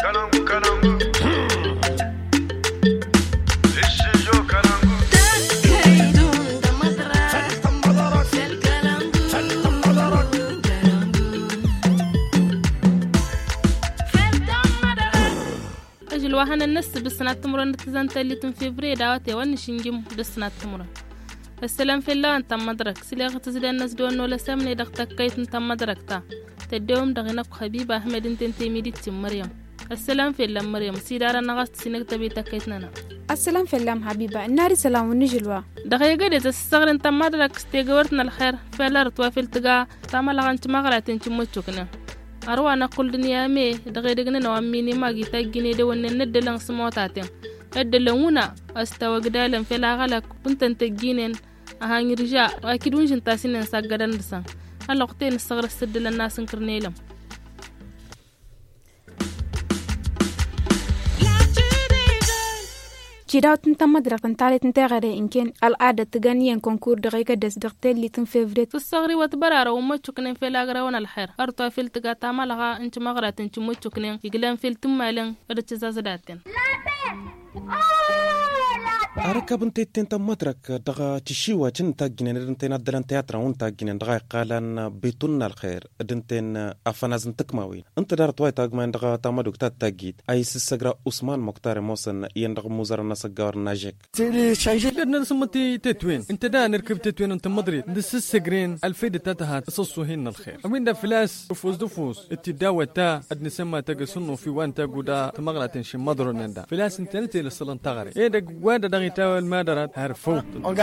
وهنا الناس بالسنة تمرن تزن تلي تنفبري دعوتي ونشنجم بالسنة تمرن السلام في الله أنت مدرك سلاغ تزيد الناس دون ولا سمني دقتك كيت أنت مدركتا تدوم دغنك حبيبة أحمد أنت ميديت مريم السلام في الله مريم سيدار نغست سنك تبي تكيتنا السلام في الله حبيبة النار سلام ونجلوا دقيقة دي تستغل أنت مدرك استيقورتنا الخير فلا رتوافل تقا تعمل أنت مغرات أنت متشكنا أروى نقول دنيا مي دقيقة نواميني ما جيتا جيني دي ونندلن سموتاتين الدلونا استوى قدالا في العغلق كنت تجينين أهاني رجاء وأكيد ونشن تاسين نساقدان لسان هالوقتين الصغر السد للناس نكرنيلم كيداوت انت مدرك انتالت انت غيري إنكين العادة تغنيين كونكور دقيقة دس دقتين اللي تنفيفريت في الصغر واتبرار ومتشكنين في الأغراونا الحير أرطوا في التقاطع مالغا انت مغرات انت متشكنين يقلان في التمالين ارتزازداتين أركب أنت مدرك دغا تشيوا جن تاجين أنت ندلن تياترا وأنت تاجين دغا قالن بيتنا الخير أنت أفنازن تكماوين أنت دارت واي تاجمين دغا تامدوك تاجيد أي سسجرا عثمان مختار موسن يندغ موزر نسجار ناجك. لأن سمتي تتوين أنت دا نركب تتوين أنت مدري دسسجرين الفيد تاتها صصوهن الخير أمين دا فلاس دفوس التداوة تا أدنى سما تجسنو في وان تجودا تمغلا تنشي مدرو نندا فلاس أنت للصلان تغري إيه دا وادا دا تاول ما درت هرفوت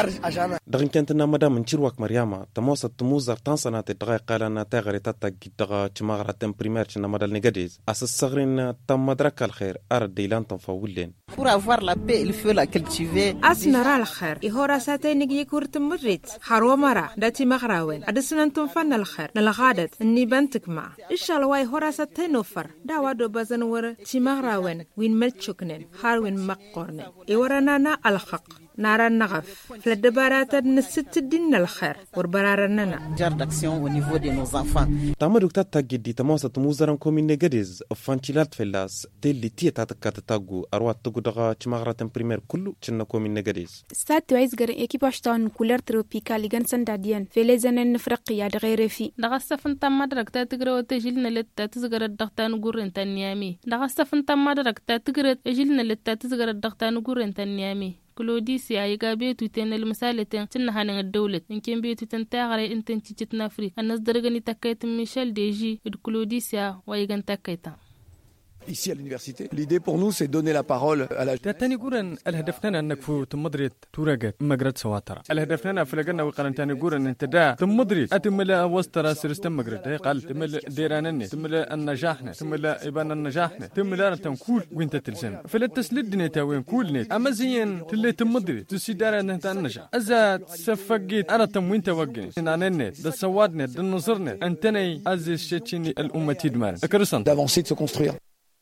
دغن كانت مدام من شروك مريم تموس تموزر تنسنات دغا قالنا تاغري تاتا دغا تمغرا تم بريمير شنا مدال نيغاديز اس الصغرين تم مدرك الخير ارد ديلان تنفولين pour avoir la paix il faut la cultiver اسمر الخير يهورا ساتين يكور تمريت حرو مرا داتي مغراوين ادسن تنفن الخير نلغادت اني بنتك مع ان شاء الله يهورا ساتين نوفر داوادو بزنور تي مغراوين وين ملتشكنن هاروين مقورن يورانا الحق نارا نغف فلدبارات نست الدين الخير وربرارنا جار d'action au niveau de nos enfants تامدوك تاجدي تموس تموزرن كومين نيغاديز فانشيلات فلاس تيلي تيتا تكاتاغو اروات تغدغا تمغرا تم بريمير كله تشنا كومين نيغاديز سات وايز غير ايكيباشتون كولر تروبيكال لغنسن داديان فيليزن نفرقيا دغير في دغسفن تمدرك تاتغرو تجلنا لتاتزغر الدغتان غورن تنيامي دغسفن تمدرك تاتغر تجلنا لتاتزغر الدغتان غورن تنيامي كلوديسيا يقابيتو تين المسالتين تنهان الدولة إنكين بيتو تنتاغري انتن تيجتنا فري الناس درغني تكيت ميشيل ديجي الكلوديسيا ويغن تكيتا Ici à l'université, l'idée pour nous c'est donner la parole à la تاني قرن الهدفنا انك فو تمدريت تورغت مغرد سواترا الهدفنا فلقنا وقرن تاني قرن انت دا تمدريت اتملا وسترا سيرستم مغرد قال تملا ديرانني تملا النجاحنا تملا ابان النجاحنا تملا تنكول وانت تلزم فلا تسلدني تا وين كولني اما زين تلي تمدريت تسيدار انت النجاح ازا سفقيت انا تم وانت وقني انانني دا سوادني دا نصرني انتني ازي شتشيني الامه تدمان اكرسن d'avancer de se construire.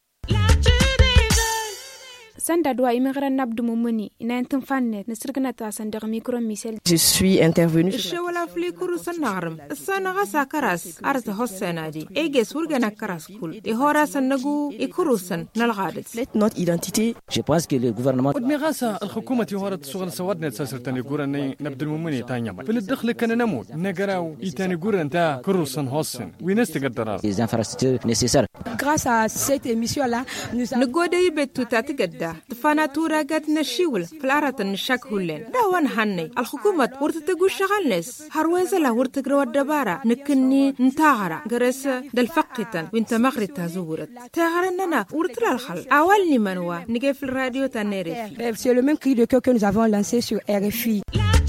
سندا دوا إمغران نبدو ممني إن أنتم فنّت نسرقنا تاسندق ميكرو ميسل. Je suis intervenue. الشولا فليكورو سنعرم السنة غسا كراس أرز حسنا دي إيجس ورجنا كراس كل إهورا سنجو إكروسن نلغادت. Notre identité. Je pense que le gouvernement. ودمي غاسا الحكومة يهورت شغل سوادنا تساسرتني يقولن نبدو ممني تانيا في الدخل كان نموت نجراو يتاني يقولن تا كروسن حسن وينستقدر. Les infrastructures nécessaires. Grâce à cette émission-là, nous نقود يبتو تاتقدر. تفانا تورا قد نشيول فلارة النشاك هولين داوان هني الحكومة ورتتقو شغالنس هرويزة لا ورتقروا الدبارة نكني نتاغرة غرس دالفقيتا وانت مغرطة زورت تاغرننا ورتلا الخل أولي منوا نقف الراديو تنيري c'est le même cri de cœur que nous avons lancé sur RFI.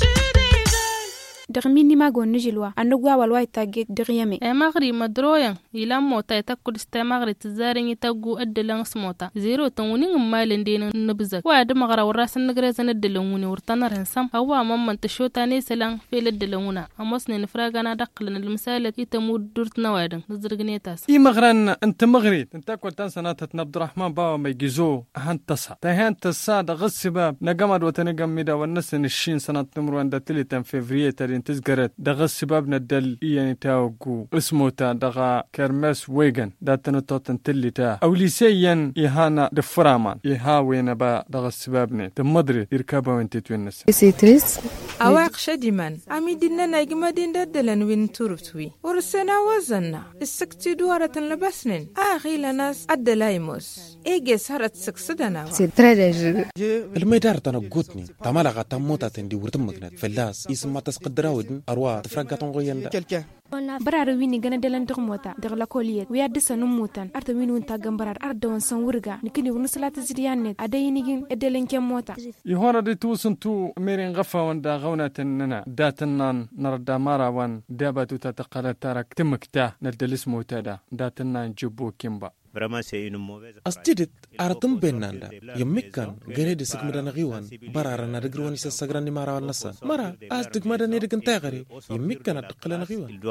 دغميني ما قون نجلوا أنقوا والواي تاجيك دغيامي مغري مدرويا يلام موتا يتاكل استمغري تزارين يتاقو أدلان سموتا زيرو تنونين مالين دين نبزك واد مغرا وراس النقرازن الدلوني ورطانر هنسام هوا ماما تشوتاني سلان في الدلونا أموسني نفراغانا دقلن المسالة يتمود دورت نوادن نزرقني تاس مغران انت مغري انت كنت تنسنات عبد الرحمن باوا ميجيزو هان تسا تهان تسا دغ السباب نقمد وتنقم ميدا والنسن الشين سنة نمرو عند تلتن فيفرية تزقرت دغا السباب ندل يعني تاوقو اسمه تا دغا كرمس ويغن داتنا توتن تلي تا او ليسيا يهانا دفرامان يهاوين با دغا السبابني تمدري يركبا وانت توينس أواق شديمان أمي دينا نايقما دين دادلن وين توربتوي ورسنا وزنا السكتي دوارة لبسنين آغي لناس أدلايموس إيجي سارت سكسدنا الميدار تنقوتني تمالغا تموتا تندي ورتمكنت فلاس اسم ما تسقدراودن أروا تفرقاتن غيان barar wini gana dalan dog mota dag la koliyet wiya disa num mutan arta wini wunta gambarar arda won san wurga nikini wonu salata zidiyanet adayini gin edelen kem mota يهونا دي توسنتو ميرين غفا وندا غونا تننا داتنان نردا مارا وان دابتو تتقال تارك تمكتا ندل اسمو تادا داتنان جبو كيمبا أستيدت أرتم بيننا يمكن غير سكمدان غيوان برارنا رجروان يسسجران مارا الناس مرا أستكمدان يرجن تاغري يمكن أتقلنا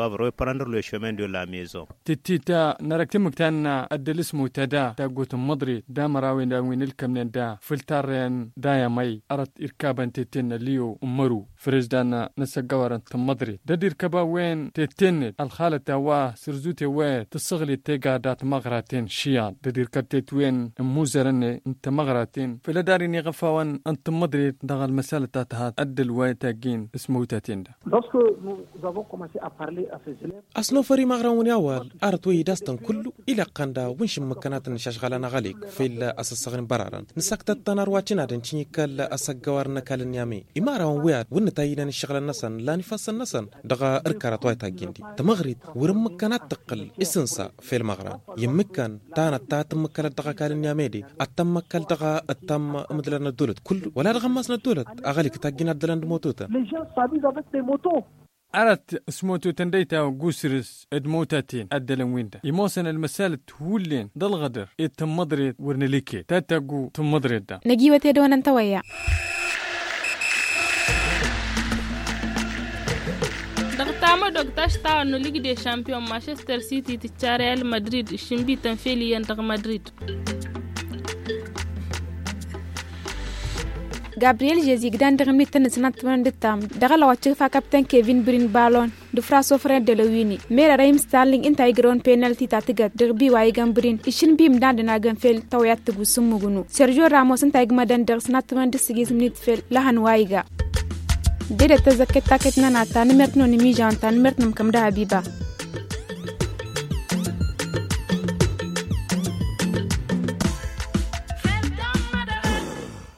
غيوان تتيتا نرك تمكتانا أدل اسمو تادا تاقوت مضري دا مراوين داوين الكمنين دا فلتارين دايا ماي أرت إركابان تتين ليو أمرو فرزدانا نسقوارن تمضري دا إركابا وين تتين الخالة تاوا سرزوتي وين تصغلي تيقا دات مغراتين شيان دير كتيت وين موزرني انت مغراتين فلا داريني غفاوان انت مدري دغ المساله تاعها ادل وايتاجين اسمه تاتين اصنو فري مغراوني اول ارتوي داستن كله الى قندا ونش مكانات نشغلنا غليك في الاسصغن برارن نسكت التنارواتنا دنشني كال اسغوارنا كالنيامي امارون وياد ونتاينا نشغل النسن لا نفس النسن دغ اركرات وايتاجيندي تمغريد ورم مكانات تقل اسنسا في المغرب يمكن تانا تاتم مكال دغا كالنيامي دي اتم مكال دغا اتم مدلنا الدولت كل ولا دغمسنا الدولت اغليك تاجينا دلند موتوتا أردت اسموتو تنديتا وقوسرس ادموتاتين أدلن ويندا يموسن المسالة تولين دل غدر اتمضريد ورنليكي تاتاقو تمضريد دا نجيوة تدوان انتويا دغتاما دغتاش تاو انو ليغ دي شامبيون مانشستر سيتي تتشاري ريال مدريد الشنبي تنفيلي ينتغ مدريد Gabriel Jesus dan dagam tan sanat man de tam dagal wa fa captain Kevin Brin Ballon du Fraso frère de Lewini mera Raheem Sterling inta igron penalty ta tigat derbi wa igam Brin ishin bim dan na gan fel tawyat gu sumugunu Sergio Ramos inta igma dan der sanat man de sigis minute fel lahan waiga dede tazakket taketna na tan mertno ni mi jan tan mertnum kam da habiba